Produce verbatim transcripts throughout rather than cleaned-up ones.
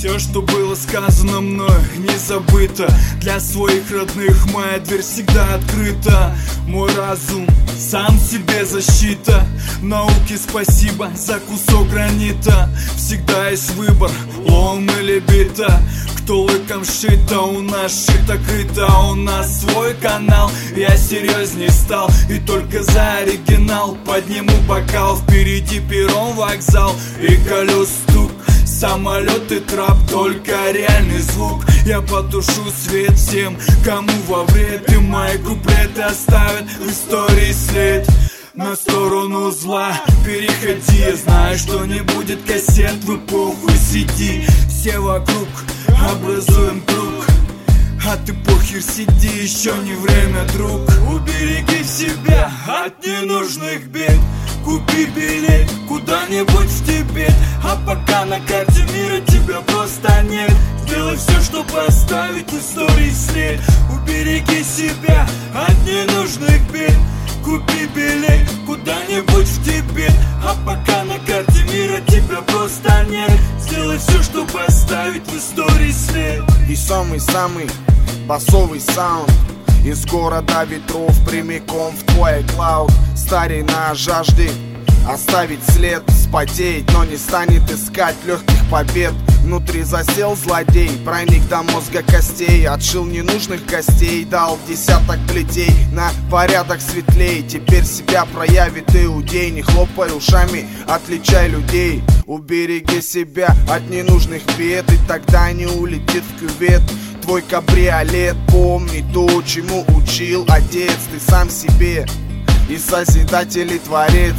Все, что было сказано мной, не забыто. Для своих родных моя дверь всегда открыта. Мой разум сам себе защита. Науке спасибо за кусок гранита. Всегда есть выбор, лом или бита. Кто лыком шито, у нас шито-крыто. У нас свой канал, я серьезней стал. И только за оригинал подниму бокал. Впереди перрон, вокзал и колес стук. Самолет и трап, только реальный звук. Я потушу свет всем, кому во вред. И мои куплеты оставят в истории след. На сторону зла переходи. Я знаю, что не будет кассет, в эпоху сиди. Все вокруг образуем круг, а ты похер сиди, еще не время, друг. Убереги себя от ненужных бед. Купи билет куда-нибудь в Тибет. А пока на карте мира тебя просто нет. Сделай все, чтобы оставить в истории след. Убереги себя от ненужных бед. Купи билет куда-нибудь в Тибет. А пока на карте мира тебя просто нет. Сделай все, чтобы оставить в истории след. И самый-самый басовый саунд из города ветров прямиком в твой клауд. Старей на жажде оставить след, вспотеет, но не станет искать легких побед. Внутри засел злодей, проник до мозга костей. Отшил ненужных гостей, дал десяток плетей. На порядок светлей, теперь себя проявит иудей. Не хлопай ушами, отличай людей. Убереги себя от ненужных бед, и тогда не улетит в кювет твой кабриолет. Помни то, чему учил отец. Ты сам себе и созидатель, и творец.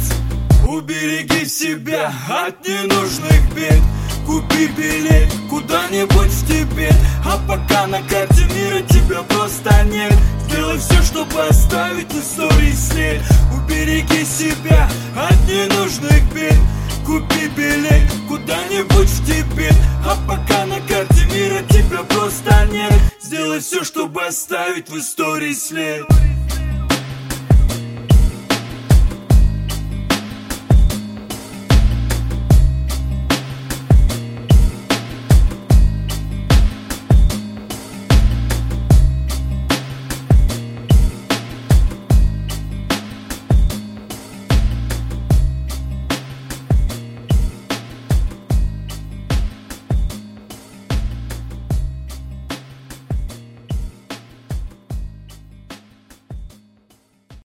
Убереги себя от ненужных бед. Купи билет куда-нибудь в Тибет. А пока на карте мира тебя просто нет. Сделай все, чтобы оставить в истории след. Убереги себя от ненужных бед. Купи билет куда-нибудь в Тибет. А пока на карте мира тебя просто нет. Сделай все, чтобы оставить в истории след.